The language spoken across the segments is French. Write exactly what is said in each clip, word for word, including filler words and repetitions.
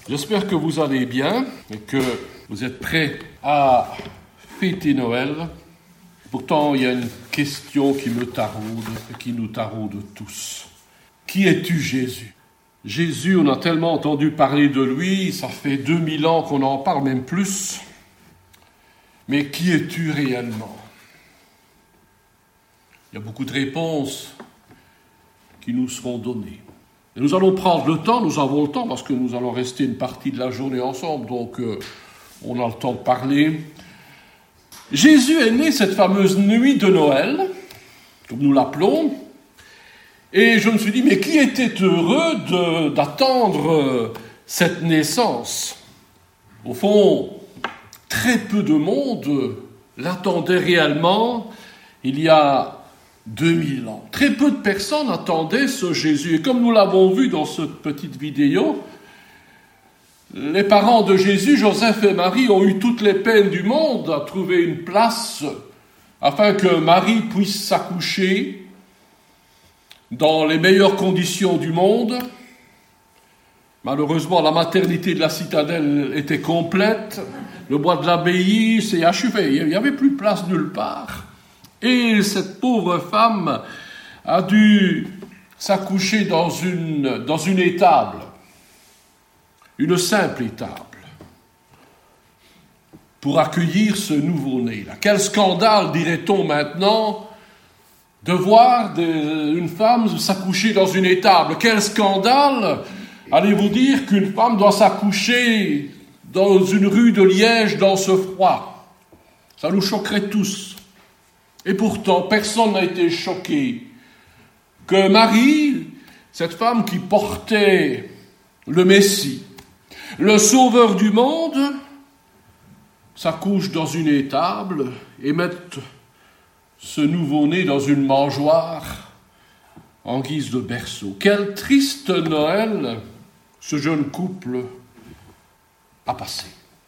J'espère que vous allez bien et que vous êtes prêts à fêter Noël. Pourtant, il y a une question qui me taraude et qui nous taraude tous. Qui es-tu, Jésus ? Jésus, on a tellement entendu parler de lui, ça fait deux mille ans qu'on en parle, même plus. Mais qui es-tu réellement ? Il y a beaucoup de réponses qui nous seront données. Et nous allons prendre le temps, nous avons le temps, parce que nous allons rester une partie de la journée ensemble, donc euh, on a le temps de parler. Jésus est né cette fameuse nuit de Noël, comme nous l'appelons, et je me suis dit, mais qui était heureux de, d'attendre cette naissance ? Au fond, très peu de monde l'attendait réellement il y a deux mille ans. Très peu de personnes attendaient ce Jésus. Et comme nous l'avons vu dans cette petite vidéo, les parents de Jésus, Joseph et Marie, ont eu toutes les peines du monde à trouver une place afin que Marie puisse s'accoucher dans les meilleures conditions du monde. Malheureusement, la maternité de la citadelle était complète. Le bois de l'abbaye s'est achevé. Il n'y avait plus de place nulle part. Et cette pauvre femme a dû s'accoucher dans une, dans une étable, une simple étable, pour accueillir ce nouveau-né. Quel scandale, dirait-on maintenant, de voir des, une femme s'accoucher dans une étable. Quel scandale, allez-vous dire, qu'une femme doit s'accoucher dans une rue de Liège dans ce froid. Ça nous choquerait tous. Et pourtant, personne n'a été choqué que Marie, cette femme qui portait le Messie, le Sauveur du monde, s'accouche dans une étable et mette ce nouveau-né dans une mangeoire en guise de berceau. Quel triste Noël ce jeune couple a passé.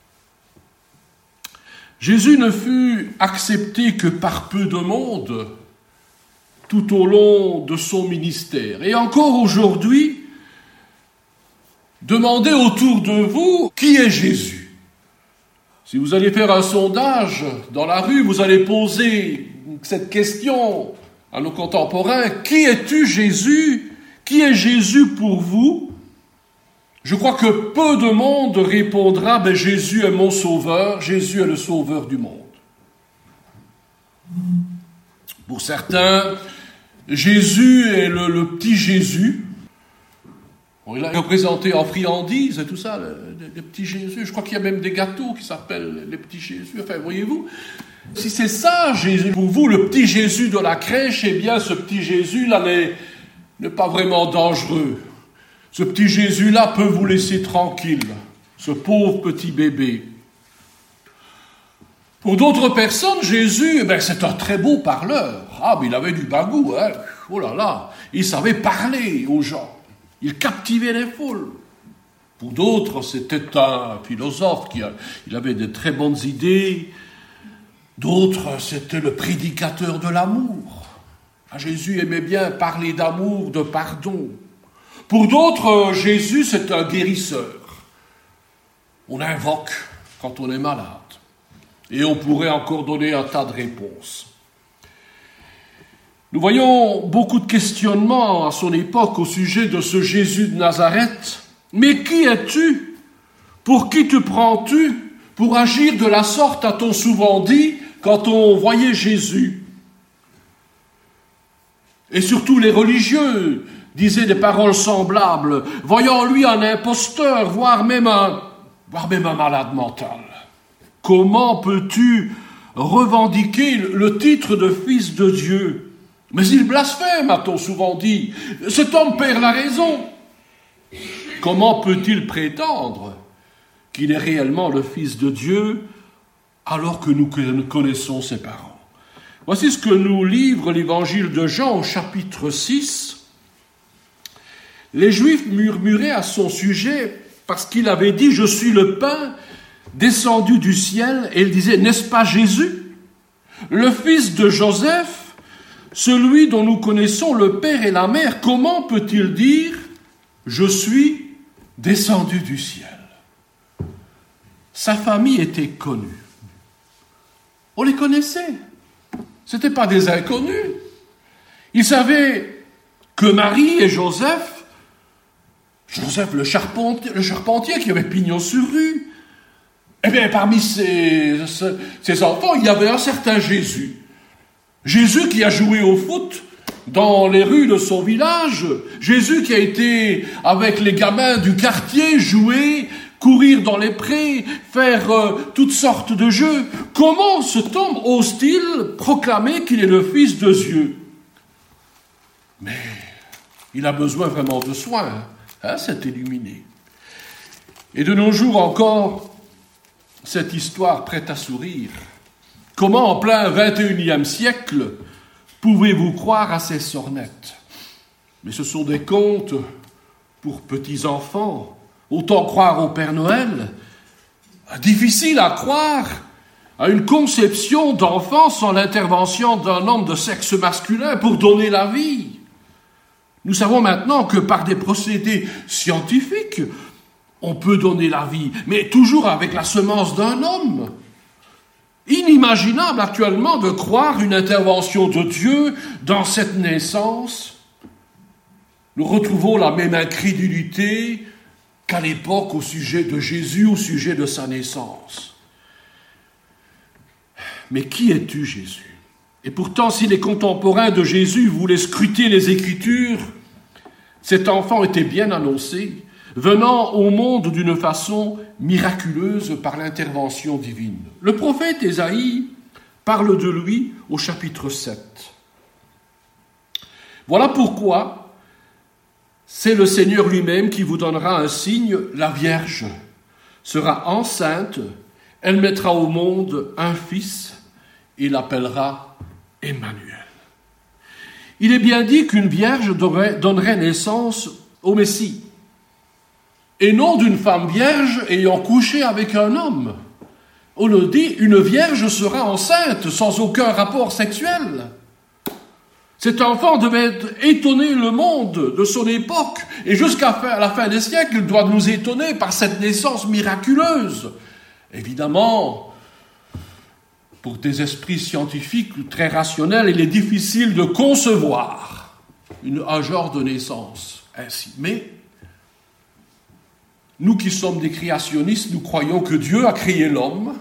Jésus ne fut accepté que par peu de monde tout au long de son ministère. Et encore aujourd'hui, demandez autour de vous, qui est Jésus ? Si vous allez faire un sondage dans la rue, vous allez poser cette question à nos contemporains, qui es-tu, Jésus ? Qui est Jésus pour vous ? Je crois que peu de monde répondra, ben Jésus est mon sauveur, Jésus est le sauveur du monde. Pour certains, Jésus est le, le petit Jésus. On l'a représenté en friandises et tout ça, le, le, le petit Jésus. Je crois qu'il y a même des gâteaux qui s'appellent les petits Jésus. Enfin, voyez-vous, si c'est ça, Jésus, pour vous, le petit Jésus de la crèche, eh bien, ce petit Jésus-là n'est, n'est pas vraiment dangereux. Ce petit Jésus-là peut vous laisser tranquille, ce pauvre petit bébé. Pour d'autres personnes, Jésus, eh ben, c'est un très beau parleur. Ah, mais il avait du bagou, hein. Oh là là, il savait parler aux gens. Il captivait les foules. Pour d'autres, c'était un philosophe qui a, il avait de très bonnes idées. D'autres, c'était le prédicateur de l'amour. Ah, Jésus aimait bien parler d'amour, de pardon. Pour d'autres, Jésus, c'est un guérisseur. On invoque quand on est malade. Et on pourrait encore donner un tas de réponses. Nous voyons beaucoup de questionnements à son époque au sujet de ce Jésus de Nazareth. Mais qui es-tu ? Pour qui te prends-tu ? Pour agir de la sorte, a-t-on souvent dit, quand on voyait Jésus. Et surtout les religieux disaient des paroles semblables, voyant en lui un imposteur, voire même un, voire même un malade mental. Comment peux-tu revendiquer le titre de fils de Dieu ? Mais il blasphème, a-t-on souvent dit. Cet homme perd la raison. Comment peut-il prétendre qu'il est réellement le fils de Dieu alors que nous connaissons ses parents ? Voici ce que nous livre l'évangile de Jean au chapitre six. Les Juifs murmuraient à son sujet parce qu'il avait dit « Je suis le pain descendu du ciel » et il disait « N'est-ce pas Jésus, le fils de Joseph, celui dont nous connaissons le père et la mère, comment peut-il dire « Je suis descendu du ciel » ? sa famille était connue. On les connaissait. Ce n'étaient pas des inconnus. Ils savaient que Marie et Joseph, Joseph le charpentier, le charpentier qui avait pignon sur rue, eh bien, parmi ses, ses enfants, il y avait un certain Jésus. Jésus qui a joué au foot dans les rues de son village. Jésus qui a été, avec les gamins du quartier, jouer, courir dans les prés, faire euh, toutes sortes de jeux. Comment cet homme ose-t-il proclamer qu'il est le Fils de Dieu? Mais il a besoin vraiment de soins, hein, cet illuminé. Et de nos jours encore, cette histoire prête à sourire. Comment, en plein vingt et unième siècle, pouvez-vous croire à ces sornettes? Mais ce sont des contes pour petits-enfants. Autant croire au Père Noël. Difficile à croire à une conception d'enfant sans l'intervention d'un homme de sexe masculin pour donner la vie. Nous savons maintenant que par des procédés scientifiques, on peut donner la vie, mais toujours avec la semence d'un homme. Inimaginable actuellement de croire une intervention de Dieu dans cette naissance. Nous retrouvons la même incrédulité qu'à l'époque au sujet de Jésus, au sujet de sa naissance. Mais qui es-tu, Jésus? Et pourtant, si les contemporains de Jésus voulaient scruter les Écritures, cet enfant était bien annoncé, venant au monde d'une façon miraculeuse par l'intervention divine. Le prophète Ésaïe parle de lui au chapitre sept. Voilà pourquoi c'est le Seigneur lui-même qui vous donnera un signe, la Vierge sera enceinte, elle mettra au monde un fils, et l'appellera Emmanuel. Il est bien dit qu'une vierge donnerait naissance au Messie, et non d'une femme vierge ayant couché avec un homme. On le dit, une vierge sera enceinte sans aucun rapport sexuel. Cet enfant devait étonner le monde de son époque, et jusqu'à la fin des siècles, il doit nous étonner par cette naissance miraculeuse. Évidemment, pour des esprits scientifiques très rationnels, il est difficile de concevoir une, un genre de naissance ainsi. Mais nous qui sommes des créationnistes, nous croyons que Dieu a créé l'homme.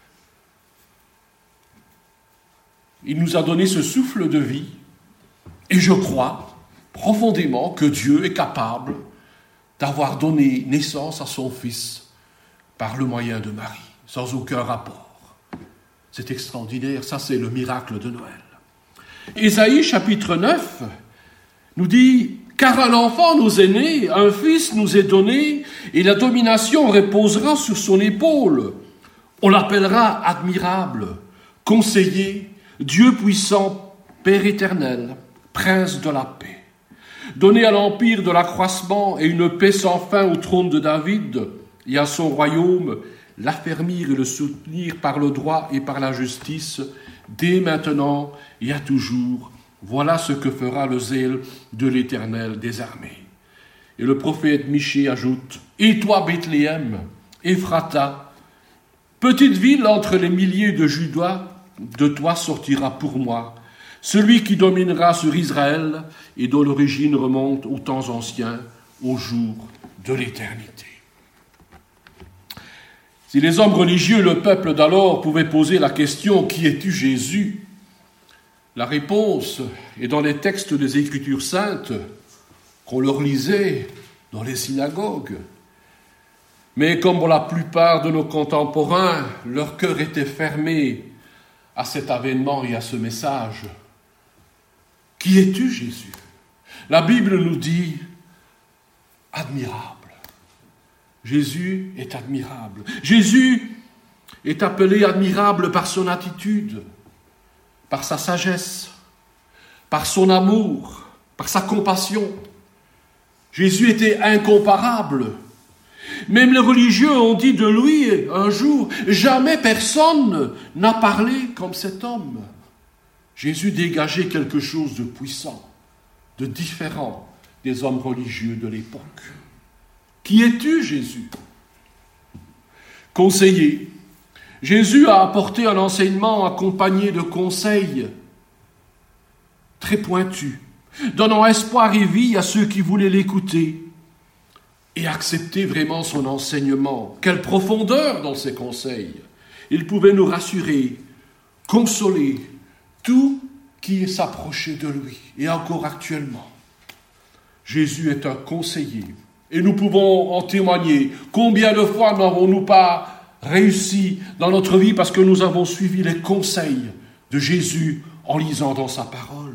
Il nous a donné ce souffle de vie. Et je crois profondément que Dieu est capable d'avoir donné naissance à son Fils par le moyen de Marie, sans aucun rapport. C'est extraordinaire, ça c'est le miracle de Noël. Ésaïe chapitre neuf nous dit « Car un enfant nous est né, un fils nous est donné, et la domination reposera sur son épaule. On l'appellera admirable, conseiller, Dieu puissant, Père éternel, Prince de la paix. Donné à l'empire de l'accroissement et une paix sans fin au trône de David, et à son royaume, l'affermir et le soutenir par le droit et par la justice, dès maintenant et à toujours. Voilà ce que fera le zèle de l'Éternel des armées. » Et le prophète Michée ajoute, « Et toi, Bethléem, Ephrata, petite ville entre les milliers de Juda, de toi sortira pour moi celui qui dominera sur Israël et dont l'origine remonte aux temps anciens, aux jours de l'éternité. » Si les hommes religieux, le peuple d'alors, pouvaient poser la question « Qui es-tu, Jésus ?» La réponse est dans les textes des Écritures saintes qu'on leur lisait dans les synagogues. Mais comme pour la plupart de nos contemporains, leur cœur était fermé à cet avènement et à ce message. « Qui es-tu, Jésus ?» La Bible nous dit « admirable ». Jésus est admirable. Jésus est appelé admirable par son attitude, par sa sagesse, par son amour, par sa compassion. Jésus était incomparable. Même les religieux ont dit de lui un jour, jamais personne n'a parlé comme cet homme. Jésus dégageait quelque chose de puissant, de différent des hommes religieux de l'époque. Qui es-tu, Jésus? conseiller. Jésus a apporté un enseignement accompagné de conseils très pointus, donnant espoir et vie à ceux qui voulaient l'écouter et accepter vraiment son enseignement. Quelle profondeur dans ses conseils! Il pouvait nous rassurer, consoler tout qui s'approchait de lui, et encore actuellement. Jésus est un conseiller, et nous pouvons en témoigner. Combien de fois n'avons-nous pas réussi dans notre vie parce que nous avons suivi les conseils de Jésus en lisant dans sa parole?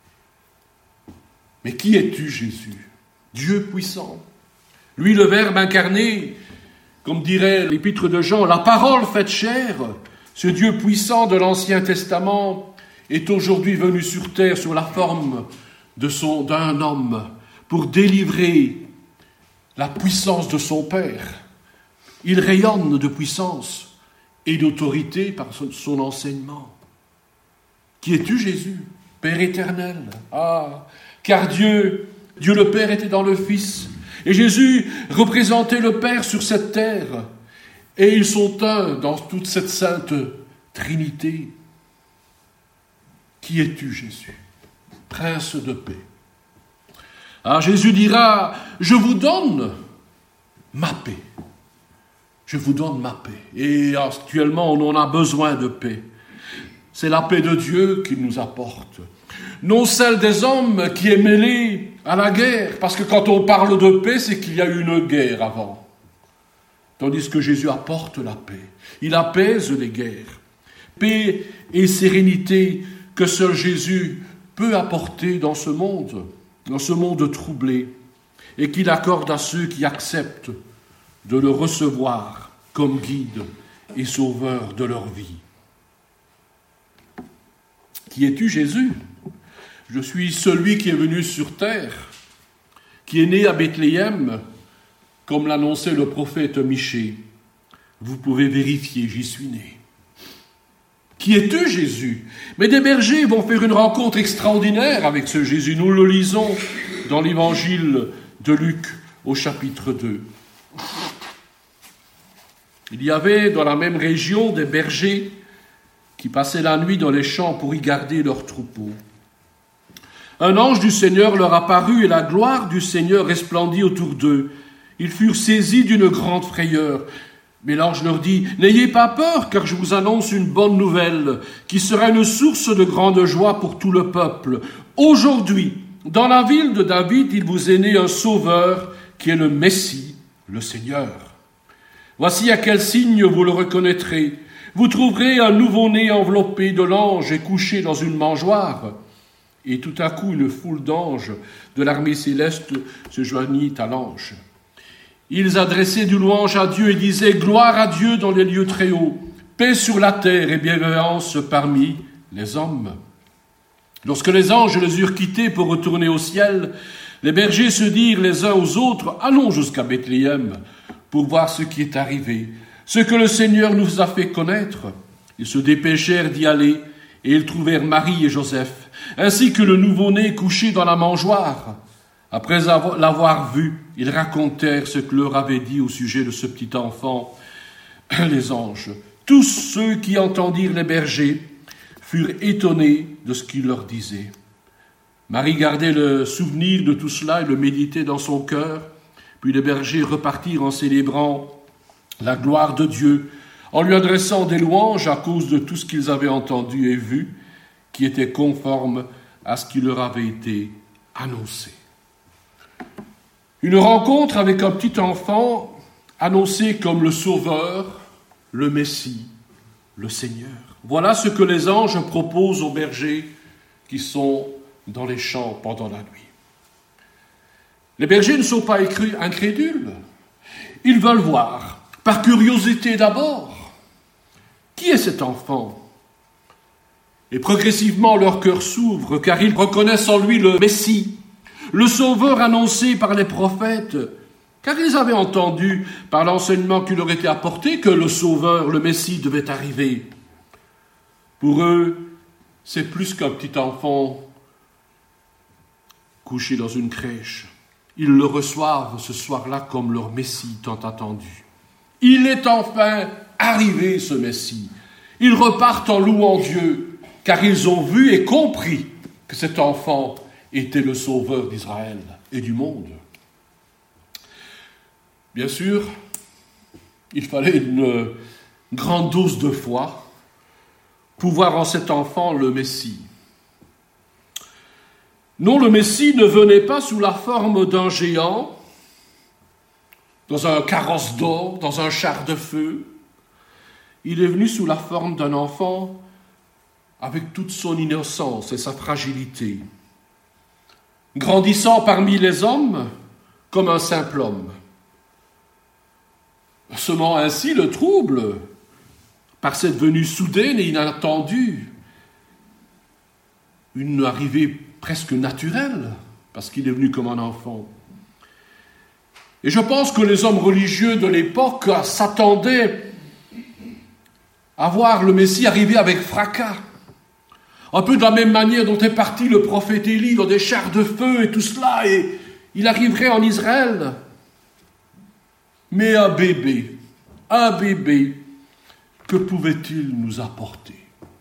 Mais qui es-tu, Jésus? Dieu puissant. Lui, le Verbe incarné, comme dirait l'épître de Jean, la parole faite chair, ce Dieu puissant de l'Ancien Testament est aujourd'hui venu sur terre sous la forme de son, d'un homme pour délivrer la puissance de son Père. Il rayonne de puissance et d'autorité par son, son enseignement. Qui es-tu, Jésus? Père éternel. Ah, car Dieu, Dieu le Père était dans le Fils. Et Jésus représentait le Père sur cette terre. Et ils sont un dans toute cette sainte Trinité. Qui es-tu, Jésus? Prince de paix. Ah, Jésus dira, je vous donne ma paix. Je vous donne ma paix. Et actuellement, on en a besoin de paix. C'est la paix de Dieu qu'il nous apporte. Non celle des hommes qui est mêlée à la guerre. Parce que quand on parle de paix, c'est qu'il y a eu une guerre avant. Tandis que Jésus apporte la paix. Il apaise les guerres. Paix et sérénité que seul Jésus peut apporter dans ce monde, dans ce monde troublé, et qu'il accorde à ceux qui acceptent de le recevoir comme guide et sauveur de leur vie. Qui es-tu, Jésus? Je suis celui qui est venu sur terre, qui est né à Bethléem, comme l'annonçait le prophète Michée. Vous pouvez vérifier, j'y suis né. Qui es-tu, Jésus? Mais des bergers vont faire une rencontre extraordinaire avec ce Jésus. Nous le lisons dans l'évangile de Luc au chapitre deux. Il y avait dans la même région des bergers qui passaient la nuit dans les champs pour y garder leurs troupeaux. Un ange du Seigneur leur apparut et la gloire du Seigneur resplendit autour d'eux. Ils furent saisis d'une grande frayeur. Mais l'ange leur dit, « N'ayez pas peur, car je vous annonce une bonne nouvelle, qui sera une source de grande joie pour tout le peuple. Aujourd'hui, dans la ville de David, il vous est né un sauveur, qui est le Messie, le Seigneur. Voici à quel signe vous le reconnaîtrez. Vous trouverez un nouveau-né enveloppé de l'ange et couché dans une mangeoire. » Et tout à coup, une foule d'anges de l'armée céleste se joignit à l'ange. Ils adressaient du louange à Dieu et disaient « Gloire à Dieu dans les lieux très hauts, paix sur la terre et bienveillance parmi les hommes. » Lorsque les anges les eurent quittés pour retourner au ciel, les bergers se dirent les uns aux autres « Allons jusqu'à Bethléem pour voir ce qui est arrivé, ce que le Seigneur nous a fait connaître. » Ils se dépêchèrent d'y aller et ils trouvèrent Marie et Joseph, ainsi que le nouveau-né couché dans la mangeoire. Après l'avoir vu, ils racontèrent ce que leur avait dit au sujet de ce petit enfant les anges. Tous ceux qui entendirent les bergers furent étonnés de ce qu'il leur disait. Marie gardait le souvenir de tout cela et le méditait dans son cœur. Puis les bergers repartirent en célébrant la gloire de Dieu, en lui adressant des louanges à cause de tout ce qu'ils avaient entendu et vu, qui était conforme à ce qui leur avait été annoncé. Une rencontre avec un petit enfant annoncé comme le Sauveur, le Messie, le Seigneur. Voilà ce que les anges proposent aux bergers qui sont dans les champs pendant la nuit. Les bergers ne sont pas incrédules. Ils veulent voir, par curiosité d'abord, qui est cet enfant ? Et progressivement leur cœur s'ouvre, car ils reconnaissent en lui le Messie, le Sauveur annoncé par les prophètes, car ils avaient entendu par l'enseignement qui leur était apporté que le Sauveur, le Messie, devait arriver. Pour eux, c'est plus qu'un petit enfant couché dans une crèche. Ils le reçoivent ce soir-là comme leur Messie tant attendu. Il est enfin arrivé, ce Messie. Ils repartent en louant Dieu, car ils ont vu et compris que cet enfant était le sauveur d'Israël et du monde. Bien sûr, il fallait une grande dose de foi pour voir en cet enfant le Messie. Non, le Messie ne venait pas sous la forme d'un géant, dans un carrosse d'or, dans un char de feu. Il est venu sous la forme d'un enfant avec toute son innocence et sa fragilité, grandissant parmi les hommes comme un simple homme, semant ainsi le trouble par cette venue soudaine et inattendue, une arrivée presque naturelle, parce qu'il est venu comme un enfant. Et je pense que les hommes religieux de l'époque s'attendaient à voir le Messie arriver avec fracas, un peu de la même manière dont est parti le prophète Élie dans des chars de feu et tout cela, et il arriverait en Israël. Mais un bébé, un bébé, que pouvait-il nous apporter?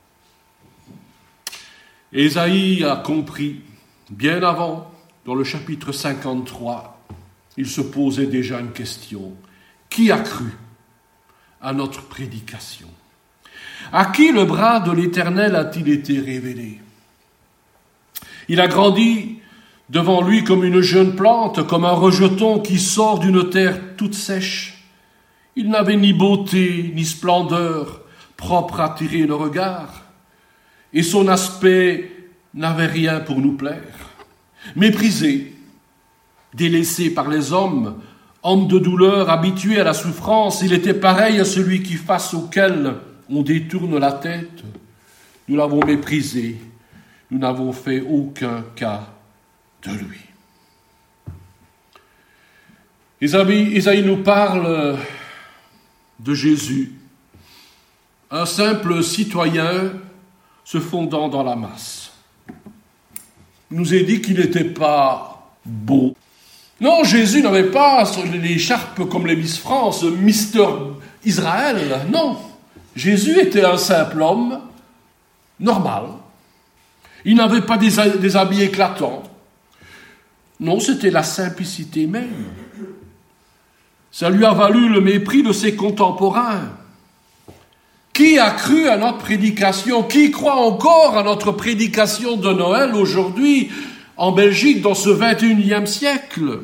Ésaïe a compris, bien avant, dans le chapitre cinquante-trois, il se posait déjà une question. Qui a cru à notre prédication? À qui le bras de l'Éternel a-t-il été révélé? Il a grandi devant lui comme une jeune plante, comme un rejeton qui sort d'une terre toute sèche. Il n'avait ni beauté, ni splendeur propre à attirer le regard, et son aspect n'avait rien pour nous plaire. Méprisé, délaissé par les hommes, homme de douleur, habitué à la souffrance, il était pareil à celui qui face auquel on détourne la tête. Nous l'avons méprisé, nous n'avons fait aucun cas de lui. Ésaïe, Ésaïe nous parle de Jésus, un simple citoyen se fondant dans la masse. Il nous est dit qu'il n'était pas beau. Non, Jésus n'avait pas l'écharpe comme les Miss France, Mister Israël, non. Jésus était un simple homme normal. Il n'avait pas des, des habits éclatants. Non, c'était la simplicité même. Ça lui a valu le mépris de ses contemporains. Qui a cru à notre prédication? Qui croit encore à notre prédication de Noël aujourd'hui en Belgique dans ce vingt et unième siècle?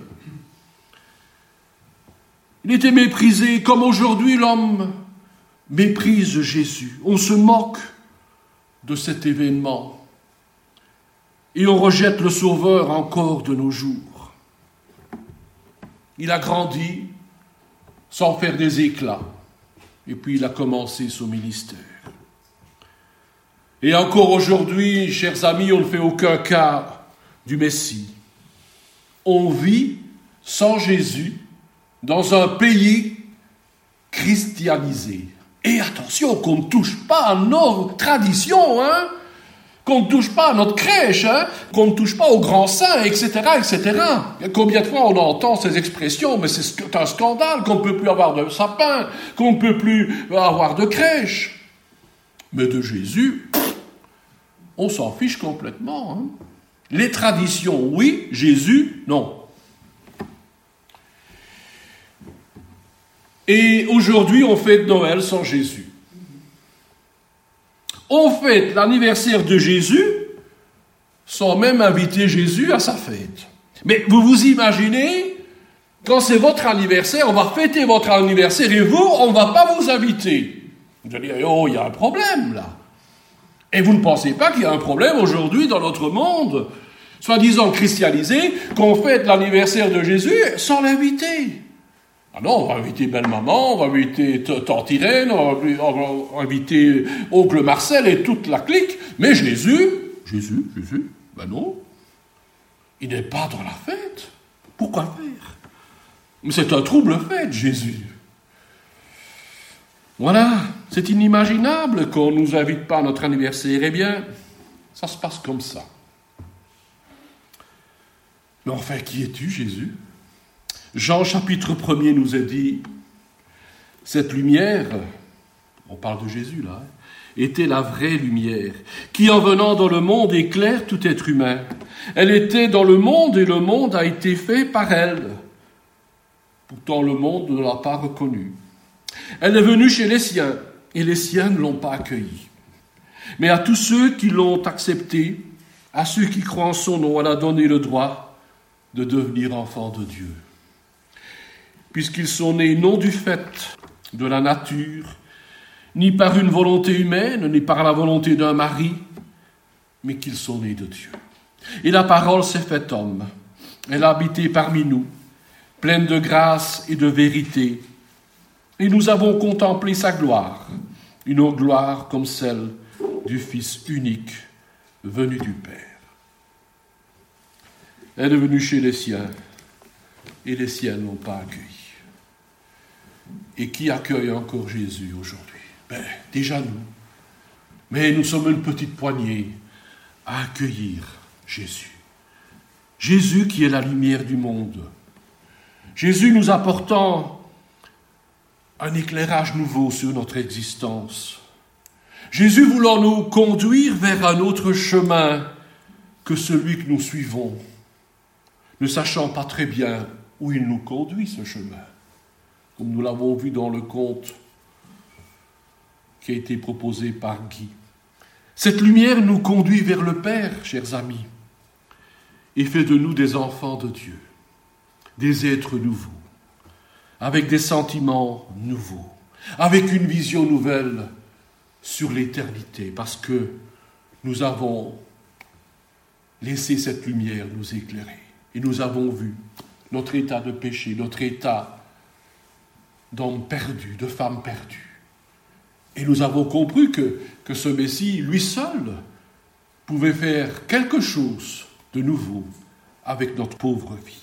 Il était méprisé comme aujourd'hui l'homme méprise Jésus. On se moque de cet événement et on rejette le Sauveur encore de nos jours. Il a grandi sans faire des éclats. Et puis il a commencé son ministère. Et encore aujourd'hui, chers amis, on ne fait aucun cas du Messie. On vit sans Jésus dans un pays christianisé. Et attention, qu'on ne touche pas à nos traditions, hein, qu'on ne touche pas à notre crèche, hein, qu'on ne touche pas aux grands saints, et cetera, et cetera. Combien de fois on entend ces expressions, mais c'est un scandale qu'on ne peut plus avoir de sapin, qu'on ne peut plus avoir de crèche. Mais de Jésus, on s'en fiche complètement. Hein. Les traditions, oui, Jésus, non. Et aujourd'hui, on fête Noël sans Jésus. On fête l'anniversaire de Jésus sans même inviter Jésus à sa fête. Mais vous vous imaginez, quand c'est votre anniversaire, on va fêter votre anniversaire et vous, on ne va pas vous inviter. Vous allez dire, oh, il y a un problème là. Et vous ne pensez pas qu'il y a un problème aujourd'hui dans notre monde, soi-disant christianisé, qu'on fête l'anniversaire de Jésus sans l'inviter. Ah non, on va inviter belle-maman, on va inviter tante Irène, on va, on va inviter oncle Marcel et toute la clique, mais Jésus, Jésus, Jésus, ben non, il n'est pas dans la fête. Pourquoi faire? Mais c'est un trouble fête, Jésus. Voilà, c'est inimaginable qu'on ne nous invite pas à notre anniversaire. Eh bien, ça se passe comme ça. Mais enfin, qui es-tu, Jésus? Jean chapitre premier nous a dit, Cette lumière, on parle de Jésus là, hein, était la vraie lumière, qui en venant dans le monde éclaire tout être humain. Elle était dans le monde et le monde a été fait par elle. Pourtant le monde ne l'a pas reconnue. Elle est venue chez les siens et les siens ne l'ont pas accueillie. Mais à tous ceux qui l'ont acceptée, à ceux qui croient en son nom, elle a donné le droit de devenir enfants de Dieu. Puisqu'ils sont nés non du fait de la nature, ni par une volonté humaine, ni par la volonté d'un mari, mais qu'ils sont nés de Dieu. Et la parole s'est faite homme. Elle a habité parmi nous, pleine de grâce et de vérité. Et nous avons contemplé sa gloire, une gloire comme celle du Fils unique, venu du Père. Elle est venue chez les siens, et les siens ne l'ont pas accueilli. Et qui accueille encore Jésus aujourd'hui? Ben, déjà nous. Mais nous sommes une petite poignée à accueillir Jésus. Jésus qui est la lumière du monde. Jésus nous apportant un éclairage nouveau sur notre existence. Jésus voulant nous conduire vers un autre chemin que celui que nous suivons, ne sachant pas très bien où il nous conduit ce chemin, comme nous l'avons vu dans le conte qui a été proposé par Guy. Cette lumière nous conduit vers le Père, chers amis, et fait de nous des enfants de Dieu, des êtres nouveaux, avec des sentiments nouveaux, avec une vision nouvelle sur l'éternité, parce que nous avons laissé cette lumière nous éclairer, et nous avons vu notre état de péché, notre état d'homme perdu, de femme perdue. Et nous avons compris que, que ce Messie, lui seul, pouvait faire quelque chose de nouveau avec notre pauvre vie.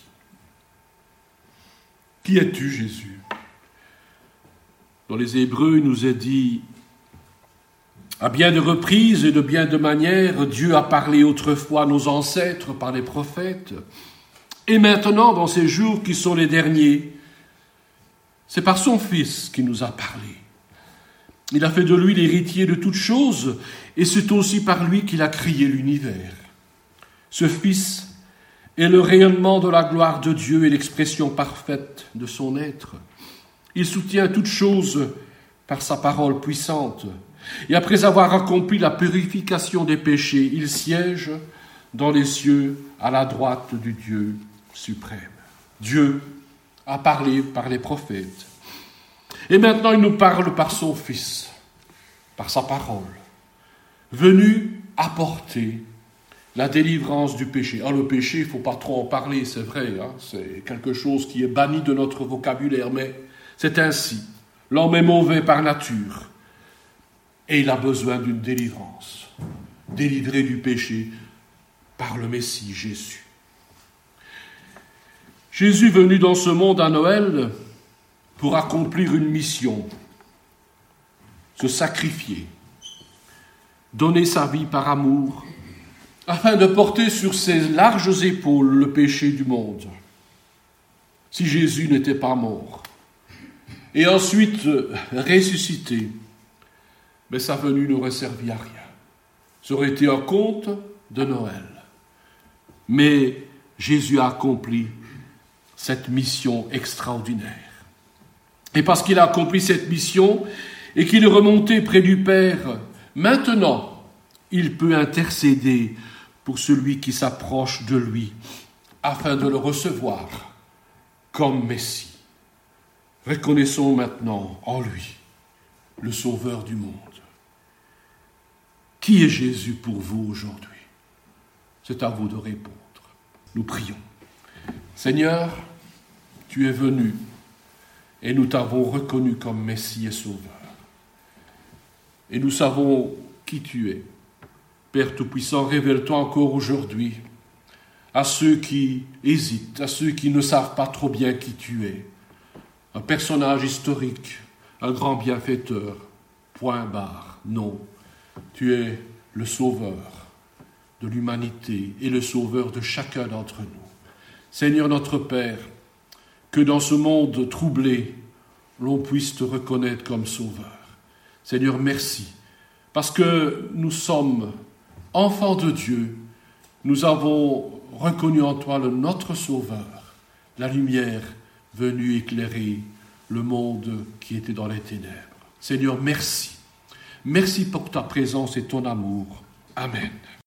Qui es-tu, Jésus? Dans les Hébreux, il nous est dit, à bien de reprises et de bien de manières, Dieu a parlé autrefois à nos ancêtres par les prophètes. Et maintenant, dans ces jours qui sont les derniers, c'est par son Fils qu'il nous a parlé. Il a fait de lui l'héritier de toutes choses, et c'est aussi par lui qu'il a créé l'univers. Ce Fils est le rayonnement de la gloire de Dieu et l'expression parfaite de son être. Il soutient toutes choses par sa parole puissante. Et après avoir accompli la purification des péchés, il siège dans les cieux à la droite du Dieu suprême. Dieu a parlé par les prophètes. Et maintenant, il nous parle par son Fils, par sa parole, venu apporter la délivrance du péché. Ah, le péché, il ne faut pas trop en parler, c'est vrai, hein, c'est quelque chose qui est banni de notre vocabulaire, mais c'est ainsi. L'homme est mauvais par nature, et il a besoin d'une délivrance, délivré du péché par le Messie Jésus. Jésus venu dans ce monde à Noël pour accomplir une mission, se sacrifier, donner sa vie par amour, afin de porter sur ses larges épaules le péché du monde. Si Jésus n'était pas mort, et ensuite ressuscité, mais sa venue n'aurait servi à rien. Ça aurait été un conte de Noël. Mais Jésus a accompli cette mission extraordinaire. Et parce qu'il a accompli cette mission et qu'il est remonté près du Père, maintenant, il peut intercéder pour celui qui s'approche de lui, afin de le recevoir comme Messie. Reconnaissons maintenant en lui le Sauveur du monde. Qui est Jésus pour vous aujourd'hui? C'est à vous de répondre. Nous prions. Seigneur, tu es venu et nous t'avons reconnu comme Messie et Sauveur. Et nous savons qui tu es. Père Tout-Puissant, révèle-toi encore aujourd'hui à ceux qui hésitent, à ceux qui ne savent pas trop bien qui tu es. Un personnage historique, un grand bienfaiteur, point barre, non. Tu es le sauveur de l'humanité et le sauveur de chacun d'entre nous. Seigneur notre Père, que dans ce monde troublé, l'on puisse te reconnaître comme sauveur. Seigneur, merci, parce que nous sommes enfants de Dieu, nous avons reconnu en toi le notre sauveur, la lumière venue éclairer le monde qui était dans les ténèbres. Seigneur, merci. Merci pour ta présence et ton amour. Amen.